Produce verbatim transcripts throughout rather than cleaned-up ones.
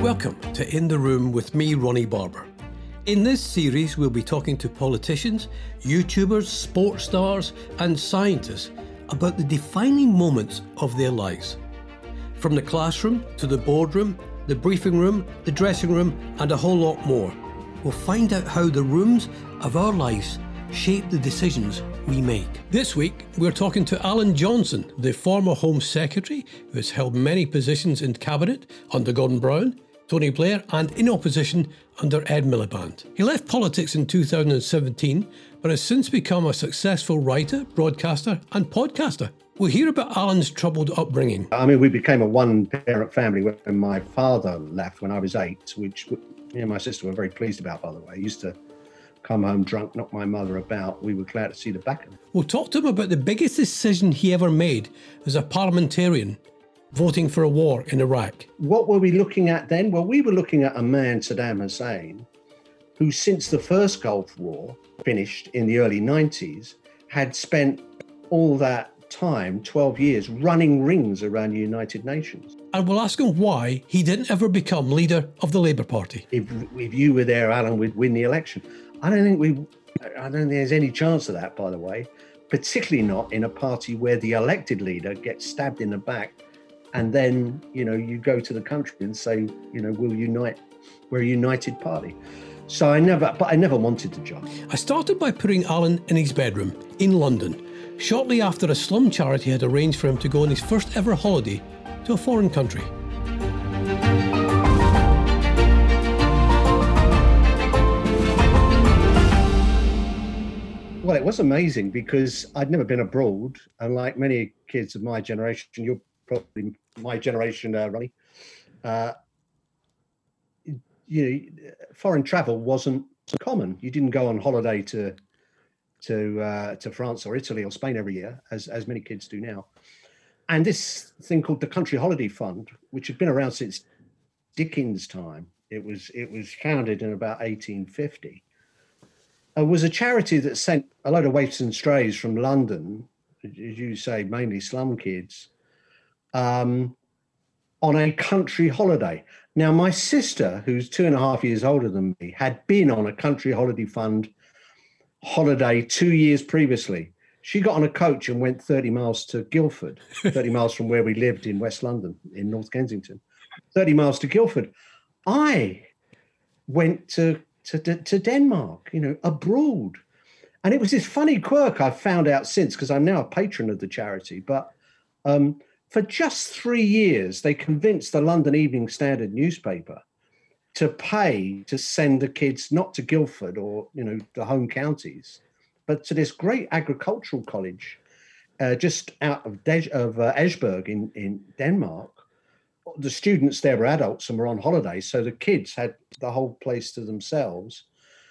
Welcome to In the Room with me, Ronnie Barber. In this series, we'll be talking to politicians, YouTubers, sports stars, and scientists about the defining moments of their lives. From the classroom to the boardroom, the briefing room, the dressing room, and a whole lot more. We'll find out how the rooms of our lives shape the decisions we make. This week, we're talking to Alan Johnson, the former Home Secretary, who has held many positions in Cabinet under Gordon Brown, Tony Blair, and in opposition under Ed Miliband. He left politics in two thousand seventeen, but has since become a successful writer, broadcaster, and podcaster. We'll hear about Alan's troubled upbringing. I mean, we became a one-parent family when my father left when I was eight, which me and my sister were very pleased about, by the way. He used to come home drunk, knock my mother about. We were glad to see the back of him. We'll talk to him about the biggest decision he ever made as a parliamentarian, voting for a war in Iraq. What were we looking at then? Well, we were looking at a man, Saddam Hussein, who since the first Gulf War finished in the early nineties, had spent all that time, twelve years, running rings around the United Nations. And we'll ask him why he didn't ever become leader of the Labour Party. If, if you were there, Alan, we'd win the election. I don't think we, I don't think there's any chance of that, by the way, particularly not in a party where the elected leader gets stabbed in the back and then, you know, you go to the country and say, you know, we'll unite, we're a united party. So I never, but I never wanted the job. I started by putting Alan in his bedroom in London, shortly after a slum charity had arranged for him to go on his first ever holiday to a foreign country. Well, it was amazing because I'd never been abroad, and like many kids of my generation, you're probably my generation, uh, Ronnie, uh, you know, foreign travel wasn't common. You didn't go on holiday to to uh, to France or Italy or Spain every year, as as many kids do now. And this thing called the Country Holiday Fund, which had been around since Dickens' time, it was it was founded in about eighteen fifty. Uh, was a charity that sent a load of waifs and strays from London, as you say, mainly slum kids, um, on a country holiday. Now, my sister, who's two and a half years older than me, had been on a Country Holiday Fund holiday two years previously. She got on a coach and went thirty miles to Guildford, thirty miles from where we lived in West London, in North Kensington, thirty miles to Guildford. I went to To, to Denmark, you know, abroad. And it was this funny quirk I've found out since, because I'm now a patron of the charity. But um, for just three years, they convinced the London Evening Standard newspaper to pay to send the kids not to Guildford or, you know, the home counties, but to this great agricultural college uh, just out of, De- of uh, Esbjerg in, in Denmark. The students there were adults and were on holiday, so the kids had the whole place to themselves.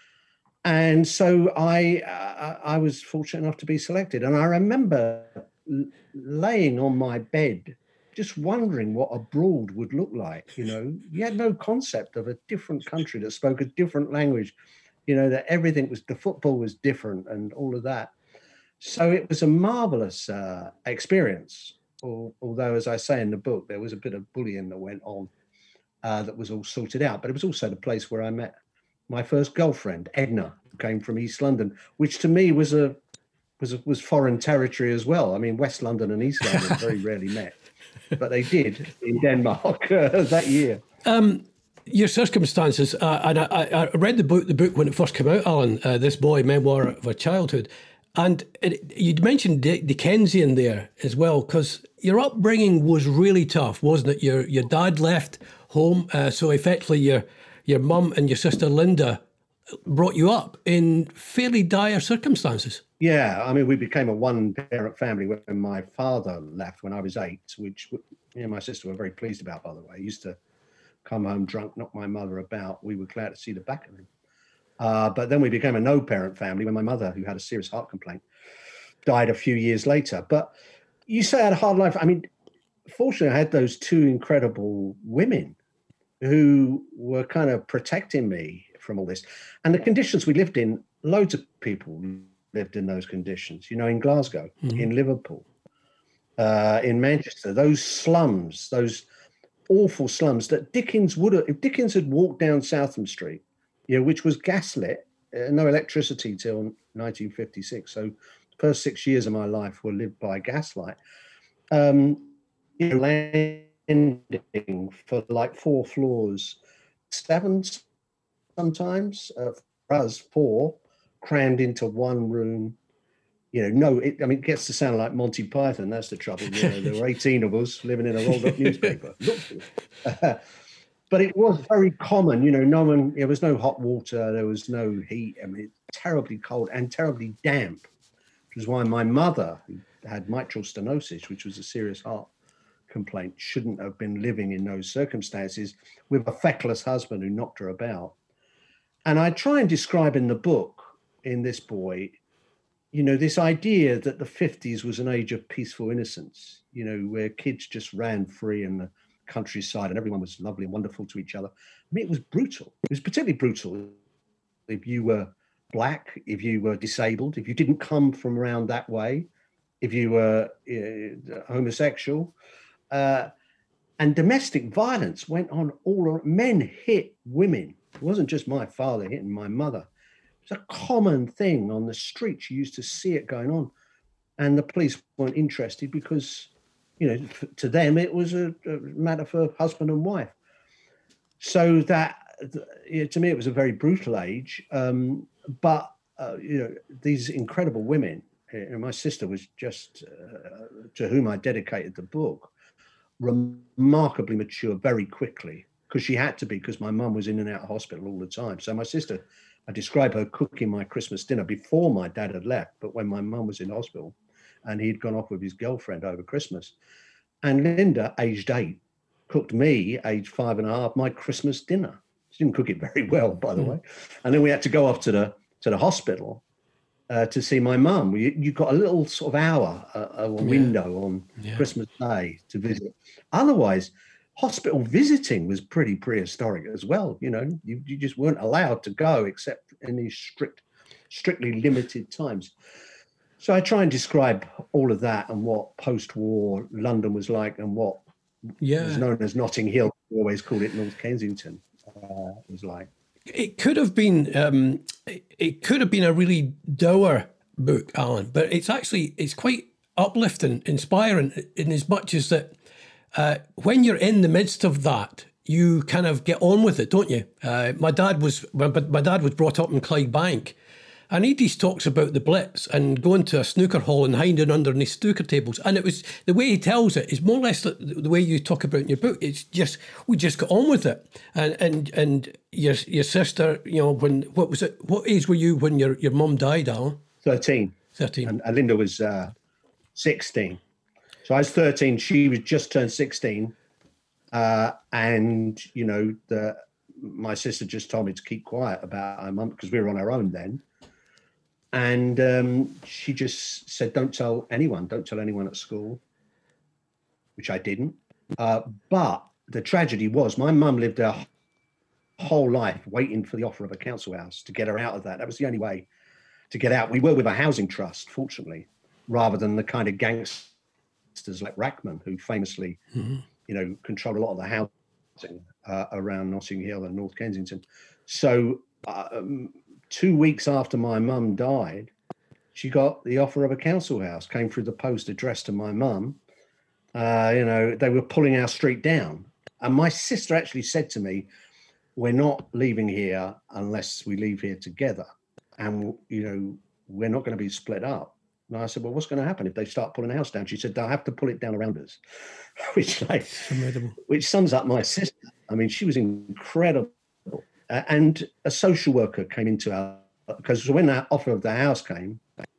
And so I uh, I was fortunate enough to be selected. And I remember l- laying on my bed, just wondering what abroad would look like. You know, you had no concept of a different country that spoke a different language, you know, that everything was, the football was different and all of that. So it was a marvelous uh, experience. Although, as I say in the book, there was a bit of bullying that went on uh, that was all sorted out. But it was also the place where I met my first girlfriend, Edna, who came from East London, which to me was a was a, was foreign territory as well. I mean, West London and East London very rarely met, but they did in Denmark uh, that year. Um, your circumstances, uh, and I, I read the book, the book when it first came out, Alan, uh, This Boy, Memoir of a Childhood. And it, you'd mentioned Dickensian there as well, because your upbringing was really tough, wasn't it? Your your dad left home, uh, so effectively your your mum and your sister Linda brought you up in fairly dire circumstances. Yeah, I mean, we became a one-parent family when my father left when I was eight, which me and my sister were very pleased about, by the way. He used to come home drunk, knock my mother about. We were glad to see the back of him. Uh, but then we became a no-parent family when my mother, who had a serious heart complaint, died a few years later. But you say I had a hard life. I mean, fortunately, I had those two incredible women who were kind of protecting me from all this. And the conditions we lived in, loads of people lived in those conditions, you know, in Glasgow, mm-hmm. in Liverpool, uh, in Manchester, those slums, those awful slums that Dickens would have, if Dickens had walked down Southam Street, you know, which was gaslit, uh, no electricity till nineteen fifty-six. So the first six years of my life were lived by gaslight. Um, you know, landing for like four floors, seven sometimes, uh, for us, four, crammed into one room. You know, no, it, I mean, it gets to sound like Monty Python. That's the trouble. You know, there were eighteen of us living in a rolled up newspaper. Uh, but it was very common. You know, no one, there was no hot water. There was no heat. I mean, terribly cold and terribly damp, which is why my mother, who had mitral stenosis, which was a serious heart complaint, shouldn't have been living in those circumstances with a feckless husband who knocked her about. And I try and describe in the book, in this boy, you know, this idea that the fifties was an age of peaceful innocence, you know, where kids just ran free in the countryside and everyone was lovely and wonderful to each other. I mean, it was brutal. It was particularly brutal if you were black, if you were disabled, if you didn't come from around that way, if you were uh, homosexual. Uh, and domestic violence went on all around. Men hit women. It wasn't just my father hitting my mother. It's a common thing on the streets. You used to see it going on. And the police weren't interested because, you know, to them, it was a, a matter for husband and wife. So that, you know, to me, it was a very brutal age. Um, but, uh, you know, these incredible women, and my sister was just, uh, to whom I dedicated the book, remarkably mature very quickly, because she had to be, because my mum was in and out of hospital all the time. So my sister, I describe her cooking my Christmas dinner before my dad had left, but when my mum was in hospital and he'd gone off with his girlfriend over Christmas. And Linda, aged eight, cooked me, aged five and a half, my Christmas dinner. She didn't cook it very well, by the mm. way. And then we had to go off to the to the hospital uh, to see my mum. You, you got a little sort of hour, a, a window yeah. on yeah. Christmas Day to visit. Otherwise, hospital visiting was pretty prehistoric as well. You know, you, you just weren't allowed to go except in these strict, strictly limited times. So I try and describe all of that and what post-war London was like and what yeah. was known as Notting Hill, we always called it North Kensington, uh, was like. It could have been, um, it could have been a really dour book, Alan, but it's actually, it's quite uplifting, inspiring in as much as that Uh, when you're in the midst of that, you kind of get on with it, don't you? Uh, my dad was, but my dad was brought up in Clydebank, and he just talks about the Blitz and going to a snooker hall and hiding underneath snooker tables. And it was the way he tells it is more or less the, the way you talk about in your book. It's just we just got on with it. And and and your your sister, you know, when what was it? What age were you when your your mum died, Alan? Thirteen. Thirteen. And, and Linda was uh, sixteen. So I was thirteen, she was just turned sixteen. Uh, and, you know, the, my sister just told me to keep quiet about her mum because we were on our own then. And um, she just said, don't tell anyone, don't tell anyone at school, which I didn't. Uh, but the tragedy was my mum lived her whole life waiting for the offer of a council house to get her out of that. That was the only way to get out. We were with a housing trust, fortunately, rather than the kind of gangster like Rachman, who famously, mm-hmm. you know, controlled a lot of the housing uh, around Notting Hill and North Kensington. So uh, um, two weeks after my mum died, she got the offer of a council house, came through the post addressed to my mum. Uh, you know, they were pulling our street down. And my sister actually said to me, we're not leaving here unless we leave here together. And, you know, we're not going to be split up. And I said, well, what's going to happen if they start pulling the house down? She said, they'll have to pull it down around us, which like, which sums up my sister. I mean, she was incredible. Uh, and a social worker came into our, because when that offer of the house came,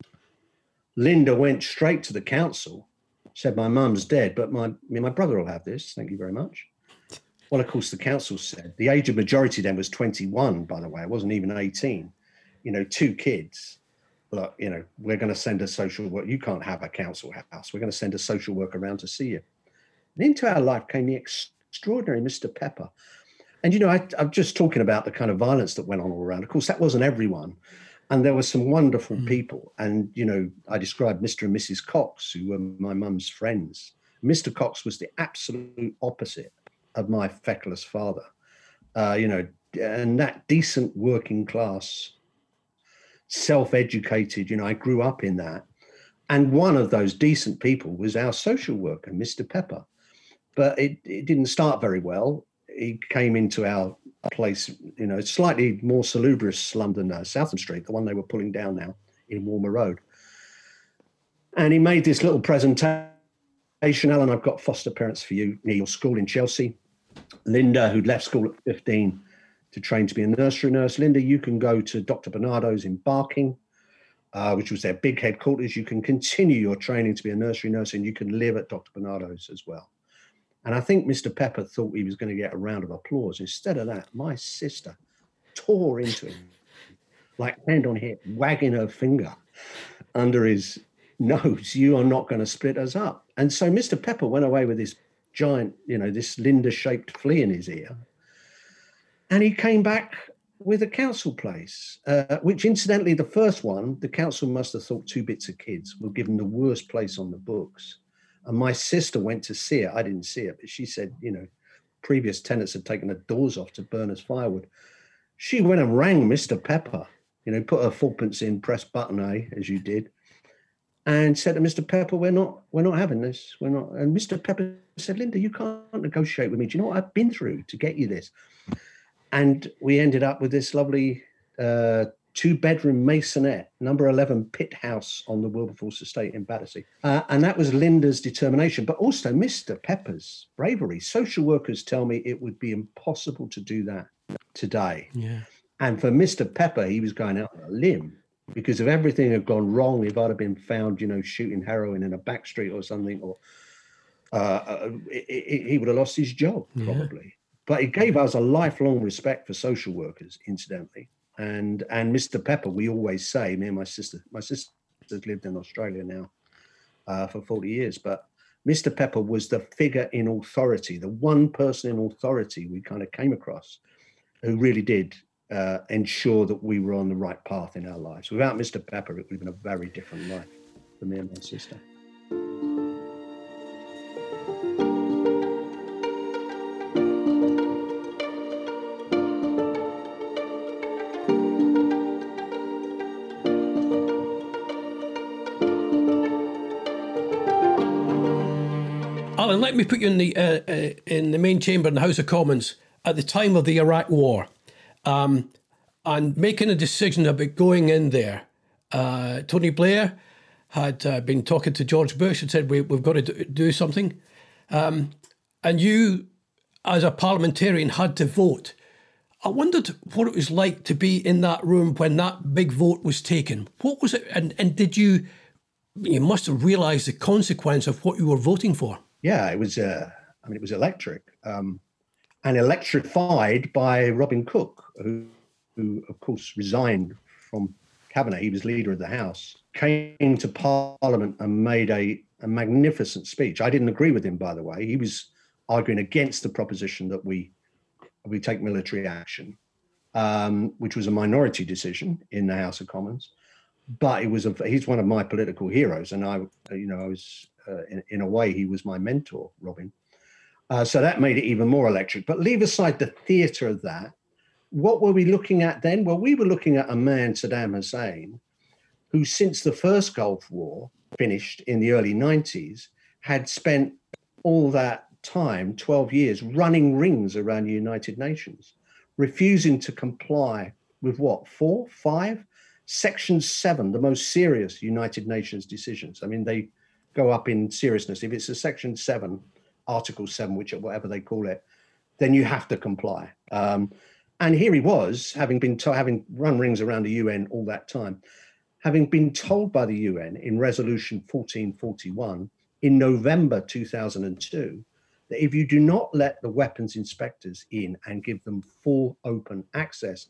Linda went straight to the council, said, my mum's dead, but my, I mean, my brother will have this. Thank you very much. Well, of course, the council said, the age of majority then was twenty-one, by the way. It wasn't even eighteen. You know, two kids. Look, you know, we're going to send a social worker. You can't have a council house. We're going to send a social worker around to see you. And into our life came the extraordinary Mister Pepper. And, you know, I, I'm just talking about the kind of violence that went on all around. Of course, that wasn't everyone. And there were some wonderful mm. people. And, you know, I described Mister and Missus Cox, who were my mum's friends. Mister Cox was the absolute opposite of my feckless father, uh, you know, and that decent working class, self-educated, you know, I grew up in that. And one of those decent people was our social worker, Mister Pepper. But it, it didn't start very well. He came into our place, you know, slightly more salubrious slum than uh, Southam Street, the one they were pulling down now in Walmer Road. And he made this little presentation. Alan, I've got foster parents for you near your school in Chelsea. Linda, who'd left school at fifteen to train to be a nursery nurse. Linda, you can go to Doctor Bernardo's in Barking, uh, which was their big headquarters. You can continue your training to be a nursery nurse and you can live at Doctor Bernardo's as well. And I think Mister Pepper thought he was going to get a round of applause. Instead of that, my sister tore into him, like hand on hip, wagging her finger under his nose. You are not going to split us up. And so Mister Pepper went away with this giant, you know, this Linda-shaped flea in his ear. And he came back with a council place, uh, which incidentally, the first one, the council must have thought Two Bits of Kids were given the worst place on the books. And my sister went to see it. I didn't see it, but she said, you know, previous tenants had taken the doors off to burn as firewood. She went and rang Mister Pepper, you know, put her fourpence in, press button A, as you did, and said to Mister Pepper, we're not, we're not having this. We're not. And Mister Pepper said, Linda, you can't negotiate with me. Do you know what I've been through to get you this? And we ended up with this lovely uh, two-bedroom masonette, number eleven Pitt House on the Wilberforce estate in Battersea. Uh, and that was Linda's determination, but also Mister Pepper's bravery. Social workers tell me it would be impossible to do that today. Yeah. And for Mister Pepper, he was going out on a limb because if everything had gone wrong, if I'd have been found, you know, shooting heroin in a back street or something, or uh, uh, it, it, he would have lost his job probably. Yeah. But it gave us a lifelong respect for social workers, incidentally. And and Mister Pepper, we always say, me and my sister, my sister's lived in Australia now uh, for forty years, but Mister Pepper was the figure in authority, the one person in authority we kind of came across who really did uh, ensure that we were on the right path in our lives. Without Mister Pepper, it would have been a very different life for me and my sister. Alan, let me put you in the uh, uh, in the main chamber in the House of Commons at the time of the Iraq War, um, and making a decision about going in there. Uh, Tony Blair had uh, been talking to George Bush and said, we, we've got to do, do something. Um, and you, as a parliamentarian, had to vote. I wondered what it was like to be in that room when that big vote was taken. What was it? And, and did you, you must have realised the consequence of what you were voting for. Yeah, it was, uh, I mean, it was electric um, and electrified by Robin Cook, who, who, of course, resigned from cabinet. He was leader of the House, came to Parliament and made a, a magnificent speech. I didn't agree with him, by the way. He was arguing against the proposition that we we take military action, um, which was a minority decision in the House of Commons. But it was a, he's one of my political heroes, and I, you know, I was uh, in, in a way he was my mentor, Robin. Uh, so that made it even more electric. But leave aside the theatre of that. What were we looking at then? Well, we were looking at a man, Saddam Hussein, who since the first Gulf War finished in the early nineties, had spent all that time, twelve years, running rings around the United Nations, refusing to comply with what, four, five? Section seven, the most serious United Nations decisions. I mean, they go up in seriousness. If it's a Section seven, Article seven, which whatever they call it, then you have to comply. Um, and here he was, having been to, having run rings around the U N all that time, having been told by the U N in Resolution fourteen forty-one in November two thousand two that if you do not let the weapons inspectors in and give them full open access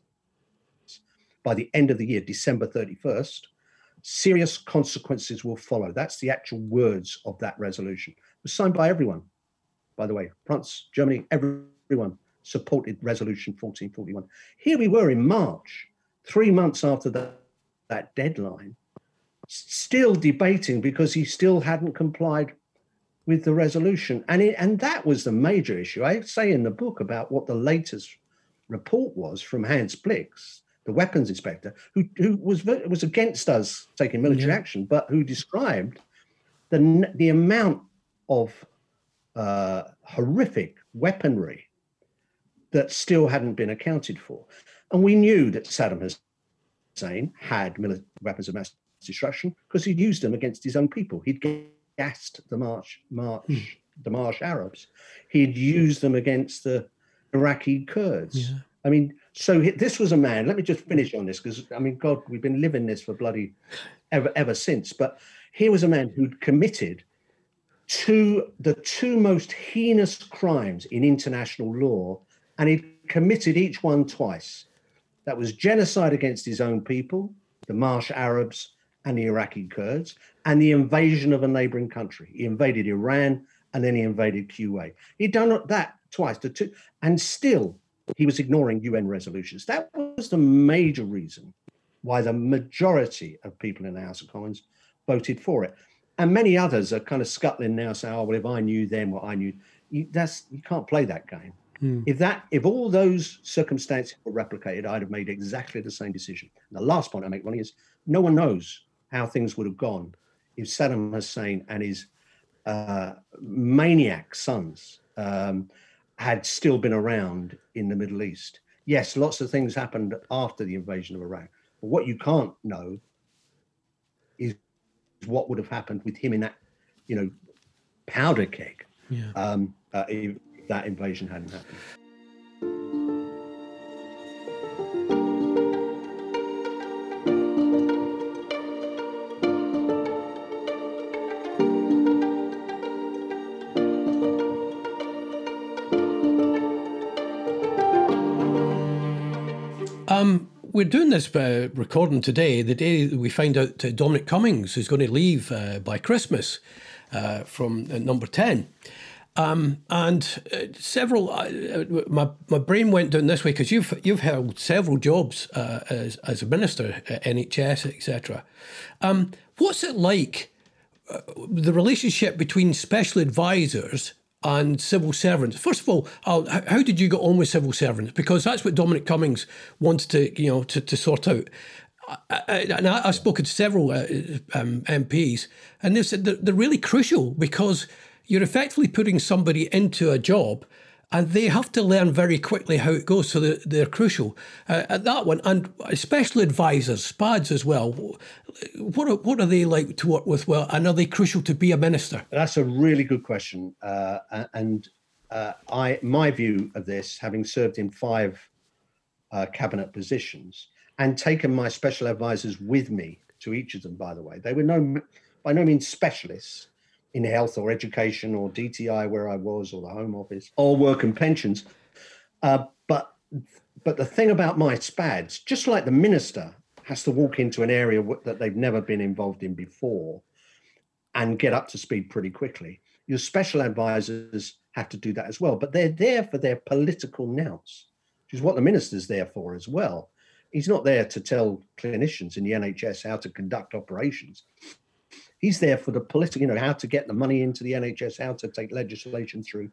by the end of the year, December thirty-first, serious consequences will follow. That's the actual words of that resolution. It was signed by everyone, by the way. France, Germany, everyone supported Resolution fourteen forty-one. Here we were in March, three months after that, that deadline, still debating because he still hadn't complied with the resolution. And it, and that was the major issue. I say in the book about what the latest report was from Hans Blix, the weapons inspector, who, who was was against us taking military yeah. action, but who described the, the amount of uh, horrific weaponry that still hadn't been accounted for. And we knew that Saddam Hussein had military weapons of mass destruction because he'd used them against his own people. He'd gassed the March, March, hmm. the Marsh Arabs. He'd used them against the Iraqi Kurds. Yeah. I mean, so he, this was a man, let me just finish on this, because, I mean, God, we've been living this for bloody ever, ever since. But here was a man who'd committed to the two most heinous crimes in international law, and he'd committed each one twice. That was genocide against his own people, the Marsh Arabs and the Iraqi Kurds, and the invasion of a neighboring country. He invaded Iran, and then he invaded Kuwait. He'd done that twice, the two, and still he was ignoring U N resolutions. That was the major reason why the majority of people in the House of Commons voted for it. And many others are kind of scuttling now, saying, oh, well, if I knew then what I knew, you, that's, you can't play that game. Mm. If that, if all those circumstances were replicated, I'd have made exactly the same decision. And the last point I make, Ronnie, is no one knows how things would have gone if Saddam Hussein and his uh, maniac sons um, had still been around in the Middle East. Yes, lots of things happened after the invasion of Iraq. But what you can't know is what would have happened with him in that, you know, powder keg yeah. um, uh, if that invasion hadn't happened. Um, we're doing this uh, recording today, the day that we find out uh, Dominic Cummings is going to leave uh, by Christmas uh, from uh, Number ten. Um, and uh, several, uh, my my brain went down this way because you've you've held several jobs uh, as as a minister, uh, N H S, et cetera. Um, what's it like, uh, the relationship between special advisors and civil servants? First of all, uh, how did you get on with civil servants? Because that's what Dominic Cummings wants to, you know, to, to sort out. I, I, and I, I've spoken to several uh, um, M Ps, and they said they're, they're really crucial because you're effectively putting somebody into a job and they have to learn very quickly how it goes. So they're, they're crucial uh, at that one. And special advisors, S P A Ds as well. What are, what are they like to work with? Well, and are they crucial to be a minister? That's a really good question. Uh, and uh, I, my view of this, having served in five uh, cabinet positions and taken my special advisors with me to each of them, by the way, they were no, by no means specialists in health or education or D T I where I was, or the Home Office, or work and pensions. Uh, but but the thing about my S P A Ds, just like the minister has to walk into an area that they've never been involved in before and get up to speed pretty quickly, your special advisors have to do that as well. But they're there for their political nous, which is what the minister's there for as well. He's not there to tell clinicians in the N H S how to conduct operations. He's there for the political, you know, how to get the money into the N H S, how to take legislation through,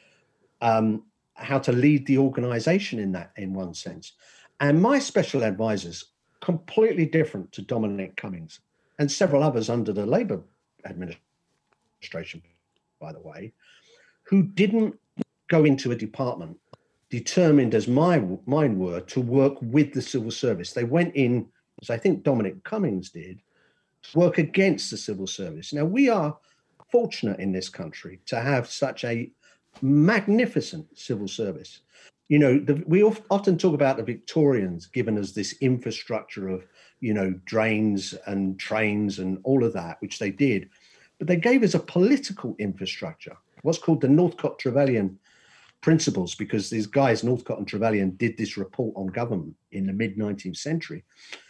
um, how to lead the organisation in that, in one sense. And my special advisors, completely different to Dominic Cummings and several others under the Labour administration, by the way, who didn't go into a department determined, as my mine were, to work with the civil service. They went in, as I think Dominic Cummings did, work against the civil service. Now, we are fortunate in this country to have such a magnificent civil service. You know, the, we often talk about the Victorians giving us this infrastructure of, you know, drains and trains and all of that, which they did. But they gave us a political infrastructure, what's called the Northcote-Trevelyan principles, because these guys, Northcote and Trevelyan, did this report on government in the mid-nineteenth century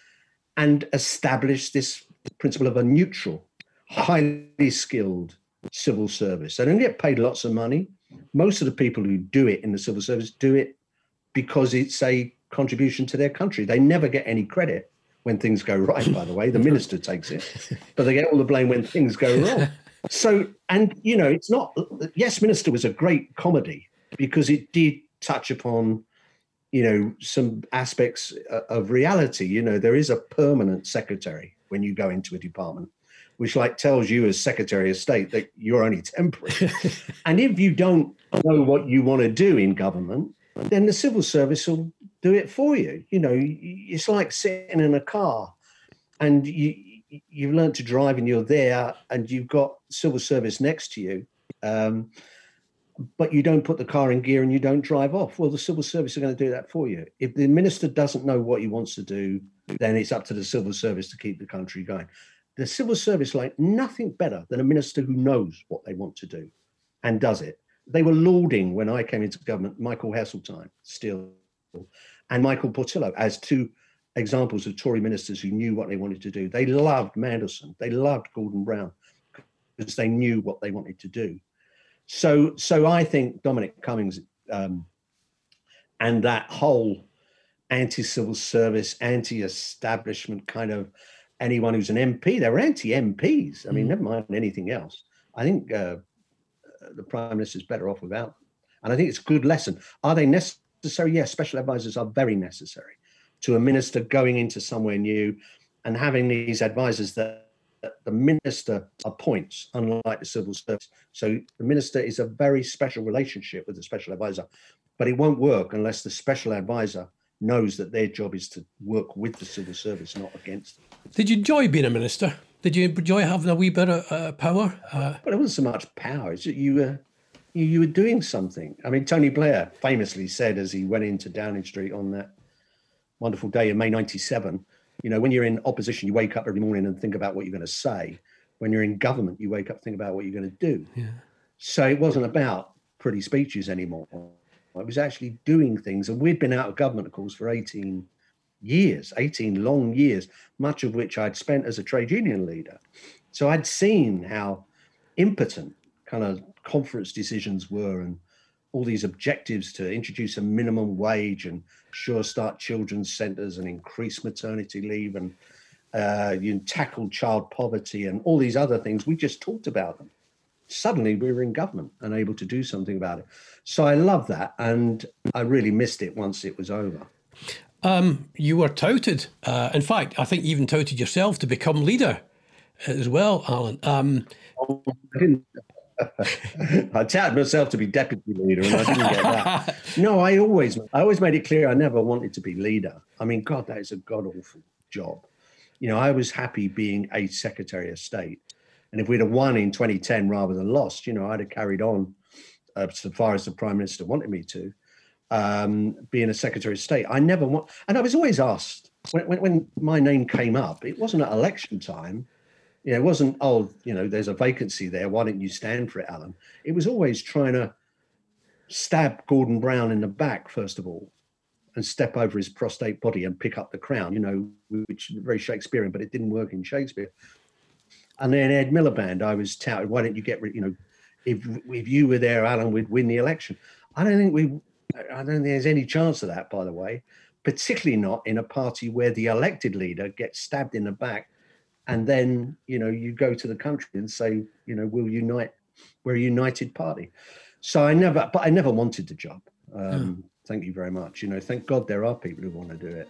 and established this principle of a neutral, highly skilled civil service. They don't get paid lots of money. Most of the people who do it in the civil service do it because it's a contribution to their country. They never get any credit when things go right, by the way. The minister takes it, but they get all the blame when things go wrong. So, and, you know, it's not, Yes Minister was a great comedy because it did touch upon, you know, some aspects of reality. You know, there is a permanent secretary when you go into a department, which like tells you as Secretary of State that you're only temporary. And if you don't know what you want to do in government, then the civil service will do it for you. You know, it's like sitting in a car and you, you've learned to drive and you're there and you've got civil service next to you, um, but you don't put the car in gear and you don't drive off. Well, the civil service are going to do that for you. If the minister doesn't know what he wants to do, then it's up to the civil service to keep the country going. The civil service like nothing better than a minister who knows what they want to do and does it. They were lauding, when I came into government, Michael Heseltine still and Michael Portillo as two examples of Tory ministers who knew what they wanted to do. They loved Mandelson. They loved Gordon Brown because they knew what they wanted to do. So, so I think Dominic Cummings um, and that whole anti-civil service, anti-establishment kind of anyone who's an M P, they were anti-M Ps. I mean, mm. never mind anything else. I think uh, the Prime Minister is better off without them. And I think it's a good lesson. Are they necessary? Yes, special advisors are very necessary to a minister going into somewhere new and having these advisors that, that the minister appoints, unlike the civil service. So the minister is a very special relationship with the special advisor, but it won't work unless the special advisor knows that their job is to work with the civil service, not against them. Did you enjoy being a minister? Did you enjoy having a wee bit of uh, power? Uh... But it wasn't so much power. It's that you were, you, you were doing something. I mean, Tony Blair famously said as he went into Downing Street on that wonderful day in May ninety-seven, you know, when you're in opposition, you wake up every morning and think about what you're going to say. When you're in government, you wake up and think about what you're going to do. Yeah. So it wasn't about pretty speeches anymore. It was actually doing things. And we'd been out of government, of course, for eighteen years, eighteen long years, much of which I'd spent as a trade union leader. So I'd seen how impotent kind of conference decisions were and all these objectives to introduce a minimum wage and Sure Start children's centres and increase maternity leave and uh, you tackle child poverty and all these other things. We just talked about them. Suddenly we were in government and able to do something about it. So I love that. And I really missed it once it was over. Um, you were touted. Uh, in fact, I think you even touted yourself to become leader as well, Alan. Um, oh, I didn't. I touted myself to be deputy leader and I didn't get that. No, I always, I always made it clear I never wanted to be leader. I mean, God, that is a god-awful job. You know, I was happy being a Secretary of State. And if we'd have won in twenty ten rather than lost, you know, I'd have carried on uh, so far as the Prime Minister wanted me to, um, being a Secretary of State. I never want, and I was always asked, when, when, when my name came up, it wasn't at election time. You know, it wasn't, oh, you know, there's a vacancy there. Why don't you stand for it, Alan? It was always trying to stab Gordon Brown in the back, first of all, and step over his prostrate body and pick up the crown, you know, which is very Shakespearean, but it didn't work in Shakespeare. And then Ed Miliband, I was touted, why don't you get rid, you know, if if you were there, Alan, we'd win the election. I don't think we, I don't think there's any chance of that, by the way, particularly not in a party where the elected leader gets stabbed in the back. And then, you know, you go to the country and say, you know, we'll unite, we're a united party. So I never, but I never wanted the job. Um, yeah. Thank you very much. You know, thank God there are people who want to do it.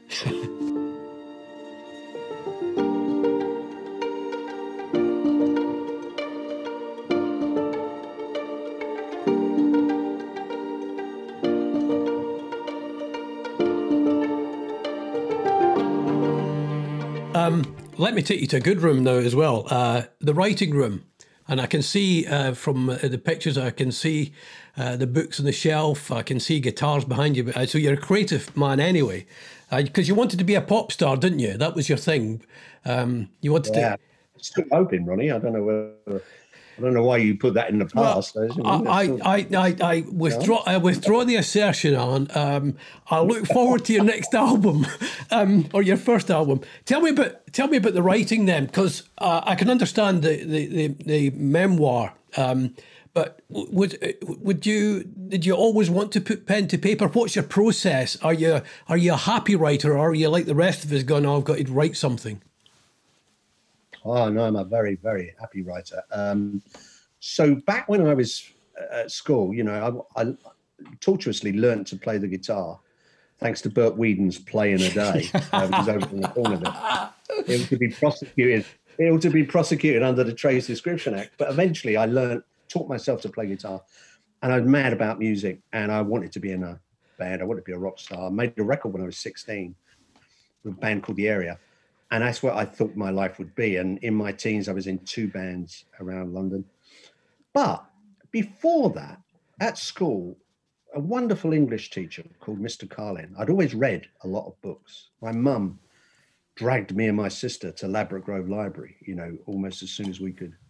Um, let me take you to a good room now as well, uh, the writing room. And I can see uh, from uh, the pictures, I can see uh, the books on the shelf, I can see guitars behind you. So you're a creative man anyway, because uh, you wanted to be a pop star, didn't you? That was your thing. Um, you wanted yeah. to... Still hoping, Ronnie. I don't know whether... I don't know why you put that in the past. Well, I, I, I, I withdraw, I withdraw the assertion, Alan. Um, I look forward to your next album, um, or your first album. Tell me about, tell me about the writing then, because uh, I can understand the the, the, the memoir. Um, but would would you did you always want to put pen to paper? What's your process? Are you are you a happy writer, or are you like the rest of us going, "Oh, I've got to write something"? Oh, no, I'm a very, very happy writer. Um, so back when I was at school, you know, I, I tortuously learned to play the guitar, thanks to Burt Whedon's Play in a Day, uh, which is over in the corner there. It was to be prosecuted. It was to be prosecuted under the Trade Description Act. But eventually, I learned, taught myself to play guitar, and I was mad about music, and I wanted to be in a band. I wanted to be a rock star. I made a record when I was sixteen with a band called The Area, and that's what I thought my life would be. And in my teens, I was in two bands around London. But before that, at school, a wonderful English teacher called Mister Carlin. I'd always read a lot of books. My mum dragged me and my sister to Ladbroke Grove Library, you know, almost as soon as we could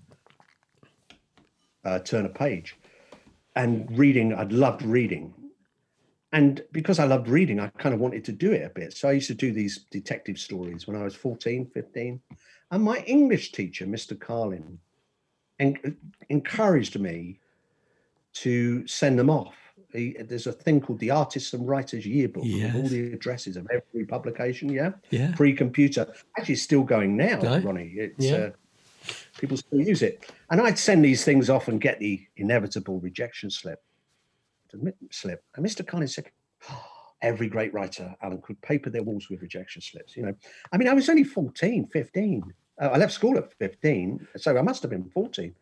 uh, turn a page. And reading, I'd loved reading. And because I loved reading, I kind of wanted to do it a bit. So I used to do these detective stories when I was fourteen, fifteen. And my English teacher, Mister Carlin, en- encouraged me to send them off. He, there's a thing called the Artists and Writers Yearbook, yes, with all the addresses of every publication, yeah? Yeah. Pre-computer. Actually, it's still going now, no? Ronnie. It's, yeah. uh, people still use it. And I'd send these things off and get the inevitable rejection slip. slip. And Mister Carlin said, oh, every great writer, Alan, could paper their walls with rejection slips. You know, I mean, I was only fourteen, fifteen. Uh, I left school at fifteen, so I must have been fourteen.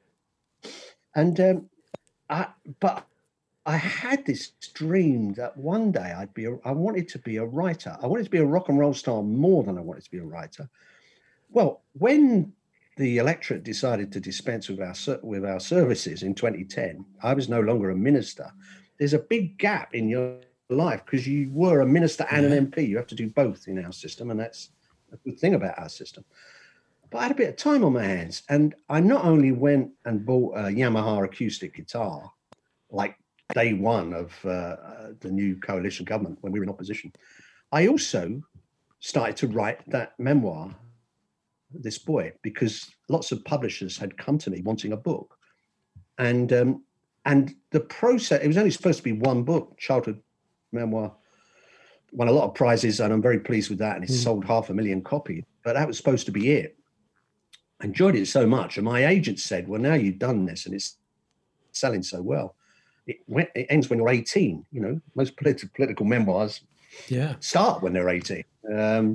And, um, I, but I had this dream that one day I'd be, a, I wanted to be a writer. I wanted to be a rock and roll star more than I wanted to be a writer. Well, when the electorate decided to dispense with our with our services in twenty ten, I was no longer a minister. There's a big gap in your life because you were a minister and an M P. You have to do both in our system, and that's a good thing about our system. But I had a bit of time on my hands, and I not only went and bought a Yamaha acoustic guitar, like day one of uh, the new coalition government when we were in opposition, I also started to write that memoir, This Boy, because lots of publishers had come to me wanting a book. And um, and the process, it was only supposed to be one book, childhood memoir, won a lot of prizes, and I'm very pleased with that. And it mm. sold half a million copies, but that was supposed to be it. I enjoyed it so much. And my agent said, well, now you've done this and it's selling so well, it, went, it ends when you're eighteen. You know, most politi- political memoirs yeah. start when they're eighteen. Um,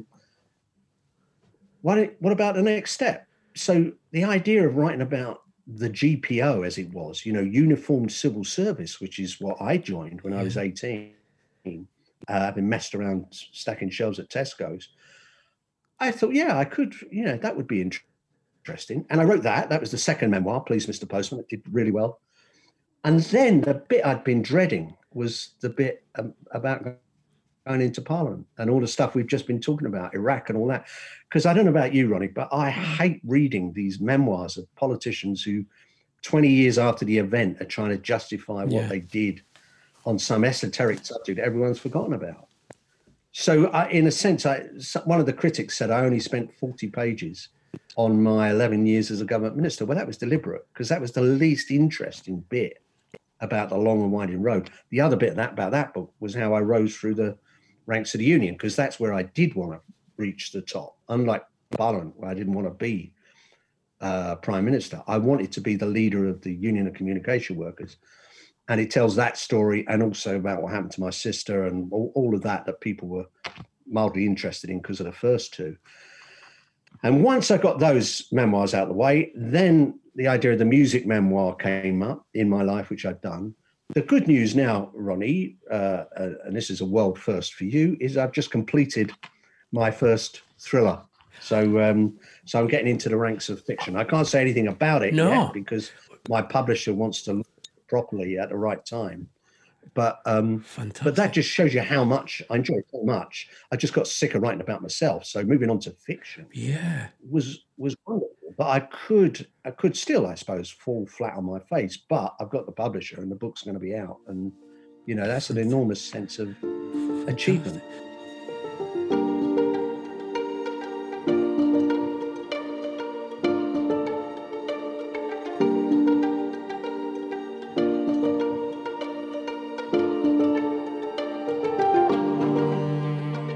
what, what about the next step? So the idea of writing about the G P O, as it was, you know, Uniformed Civil Service, which is what I joined when yeah. I was eighteen. Uh, I've been messed around stacking shelves at Tesco's. I thought, yeah, I could, you know, that would be interesting. And I wrote that. That was the second memoir, Please, Mister Postman. It did really well. And then the bit I'd been dreading was the bit um, about going into Parliament and all the stuff we've just been talking about, Iraq and all that. Because I don't know about you, Ronnie, but I hate reading these memoirs of politicians who twenty years after the event are trying to justify what yeah. they did on some esoteric subject everyone's forgotten about. So I, in a sense, I, one of the critics said I only spent forty pages on my eleven years as a government minister. Well, that was deliberate because that was the least interesting bit about the long and winding road. The other bit of that, about that book was how I rose through the ranks of the union, because that's where I did want to reach the top. Unlike Parliament, where I didn't want to be uh, Prime Minister, I wanted to be the leader of the Union of Communication Workers. And it tells that story and also about what happened to my sister and all, all of that that people were mildly interested in because of the first two. And once I got those memoirs out of the way, then the idea of the music memoir came up in my life, which I've done. The good news now, Ronnie, uh, uh, and this is a world first for you, is I've just completed my first thriller. So um, so I'm getting into the ranks of fiction. I can't say anything about it no. yet because my publisher wants to look properly at the right time. But um, but that just shows you how much I enjoy it so much. I just got sick of writing about myself. So moving on to fiction, yeah, was was wonderful. But I could I could still, I suppose, fall flat on my face. But I've got the publisher, and the book's going to be out, and you know that's an enormous sense of achievement.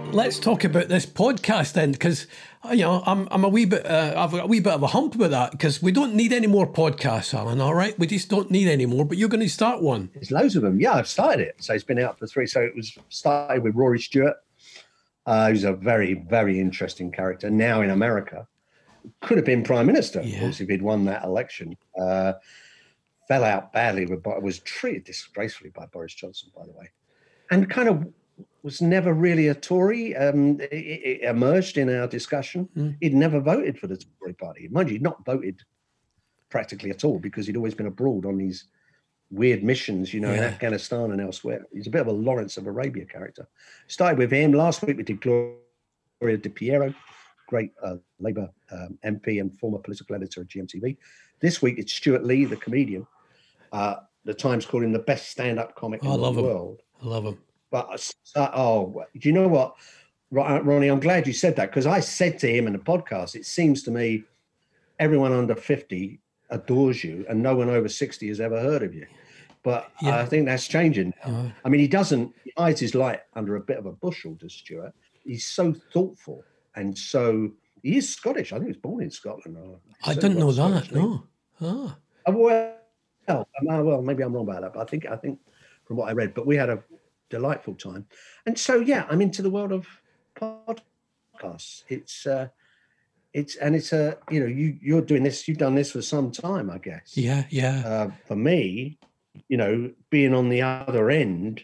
let's talk about this podcast then, because you know I'm I'm a wee bit uh, I've got a wee bit of a hump with that, because we don't need any more podcasts, Alan. All right, we just don't need any more. But you're going to start one. There's loads of them. Yeah, I've started it. So it's been out for three. So it was started with Rory Stewart, uh, who's a very very interesting character now in America. Could have been Prime Minister, yeah. of course, if he'd won that election. Uh, fell out badly with, was treated disgracefully by Boris Johnson, by the way, and kind of was never really a Tory. Um, it, it emerged in our discussion. Mm. He'd never voted for the Tory party. Mind you, he'd not voted practically at all because he'd always been abroad on these weird missions, you know, yeah. in Afghanistan and elsewhere. He's a bit of a Lawrence of Arabia character. Started with him. Last week we did Gloria Di Piero, great uh, Labour um, M P and former political editor at G M T V. This week it's Stuart Lee, the comedian. Uh, the Times called him the best stand-up comic oh, in the him. world. I love him. But, uh, oh, do you know what, Ronnie, I'm glad you said that, because I said to him in the podcast, it seems to me everyone under fifty adores you and no one over sixty has ever heard of you. But yeah. I think that's changing. Uh, I mean, he doesn't, he hides his light under a bit of a bushel, does Stuart. He's so thoughtful and so, he is Scottish. I think he was born in Scotland. I didn't know that, no. Ah. Oh, well, well, maybe I'm wrong about that, but I think, I think from what I read, but we had a delightful time. And so, yeah, I'm into the world of podcasts. It's, uh, it's, and it's a, uh, you know, you, you're doing this, you've done this for some time, I guess. Yeah, yeah. Uh, for me, you know, being on the other end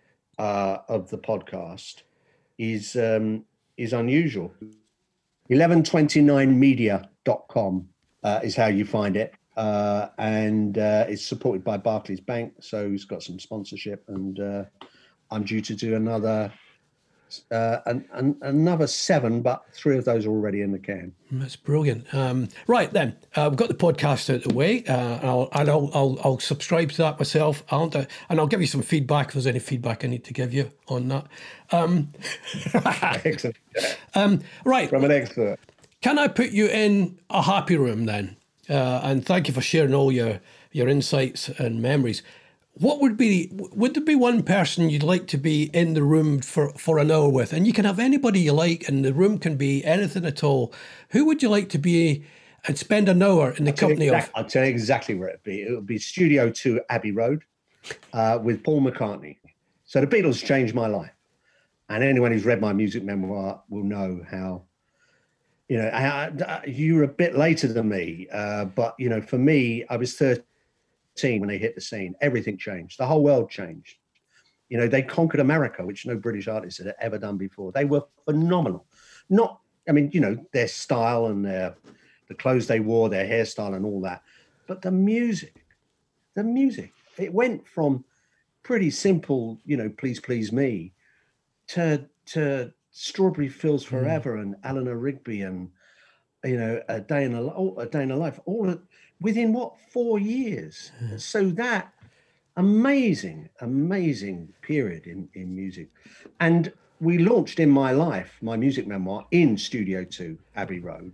uh, of the podcast is, um, is unusual. eleven twenty-nine media dot com uh, is how you find it. Uh, and uh, it's supported by Barclays Bank. So it's got some sponsorship, and uh, I'm due to do another uh, an, an, another seven, but three of those are already in the can. That's brilliant. Um, right then, uh, we've got the podcast out of the way. Uh, I'll, I'll, I'll, I'll subscribe to that myself, Alan, and I'll give you some feedback if there's any feedback I need to give you on that. Um, Excellent. Um, right. From an expert. Can I put you in a happy room then? Uh, and thank you for sharing all your, your insights and memories. What would be, would there be one person you'd like to be in the room for, for an hour with? And you can have anybody you like, and the room can be anything at all. Who would you like to be and spend an hour in the I'll company exact, of? I'll tell you exactly where it'd be. It would be Studio two Abbey Road uh, with Paul McCartney. So the Beatles changed my life. And anyone who's read my music memoir will know how, you know, I, I, you were a bit later than me, uh, but, you know, for me, I was thirteen when they hit the scene. Everything changed. The whole world changed. You know, they conquered America, which no British artist had ever done before. They were phenomenal. Not, I mean, you know, their style and their, the clothes they wore, their hairstyle and all that. But the music, the music, it went from pretty simple, you know, Please Please Me to, to, Strawberry Fields Forever mm. and Eleanor Rigby and, you know, A Day in a, a Day in a Life, all of, within what, four years. Mm. So that amazing, amazing period in, in music. And we launched In My Life, my music memoir, in Studio two, Abbey Road,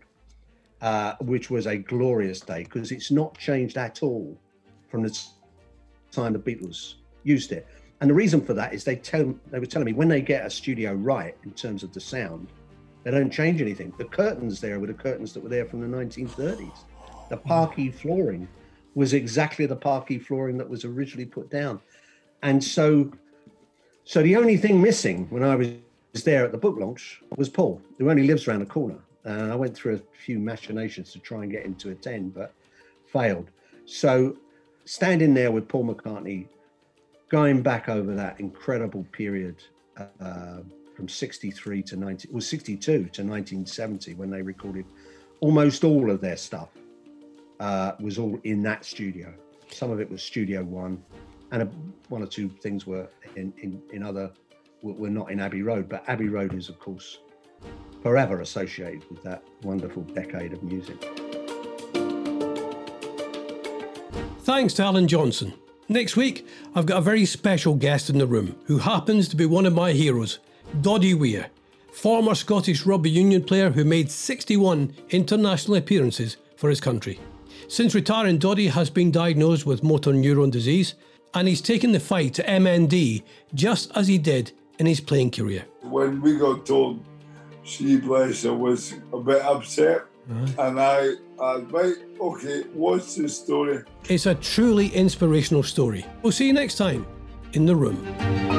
uh, which was a glorious day because it's not changed at all from the time the Beatles used it. And the reason for that is they tell they were telling me when they get a studio right in terms of the sound, they don't change anything. The curtains there were the curtains that were there from the nineteen thirties. The parquet flooring was exactly the parquet flooring that was originally put down. And so, so the only thing missing when I was there at the book launch was Paul, who only lives around the corner. And I went through a few machinations to try and get him to attend, but failed. So standing there with Paul McCartney, going back over that incredible period uh, from sixty-three to nineteen, well, sixty-two to nineteen seventy, when they recorded almost all of their stuff, uh, was all in that studio. Some of it was Studio One, and a, one or two things were in, in, in other, were not in Abbey Road, but Abbey Road is, of course, forever associated with that wonderful decade of music. Thanks to Alan Johnson. Next week, I've got a very special guest in the room who happens to be one of my heroes, Doddie Weir, former Scottish rugby union player who made sixty-one international appearances for his country. Since retiring, Doddie has been diagnosed with motor neuron disease, and he's taken the fight to M N D just as he did in his playing career. When we got told, she, bless her, was a bit upset. Uh-huh. And I, I, right, okay, what's the story? It's a truly inspirational story. We'll see you next time in The Room.